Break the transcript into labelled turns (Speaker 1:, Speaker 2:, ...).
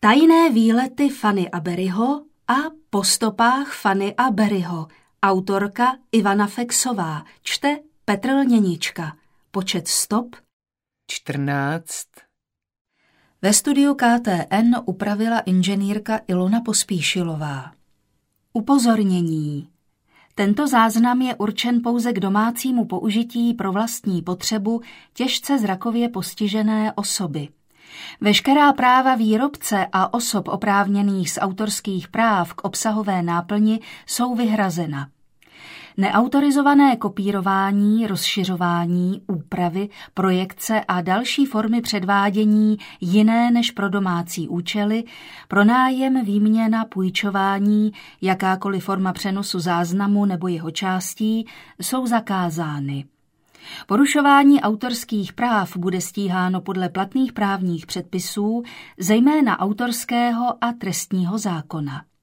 Speaker 1: Tajné výlety Fanny a Barryho a Po stopách Fanny a Barryho. Autorka Ivana Fexová. Čte Petr Lněnička. Počet stop
Speaker 2: 14.
Speaker 1: Ve studiu KTN upravila inženýrka Ilona Pospíšilová. Upozornění. Tento záznam je určen pouze k domácímu použití pro vlastní potřebu těžce zrakově postižené osoby. Veškerá práva výrobce a osob oprávněných z autorských práv k obsahové náplni jsou vyhrazena. Neautorizované kopírování, rozšiřování, úpravy, projekce a další formy předvádění jiné než pro domácí účely, pronájem, výměna, půjčování, jakákoliv forma přenosu záznamu nebo jeho částí jsou zakázány. Porušování autorských práv bude stíháno podle platných právních předpisů, zejména autorského a trestního zákona.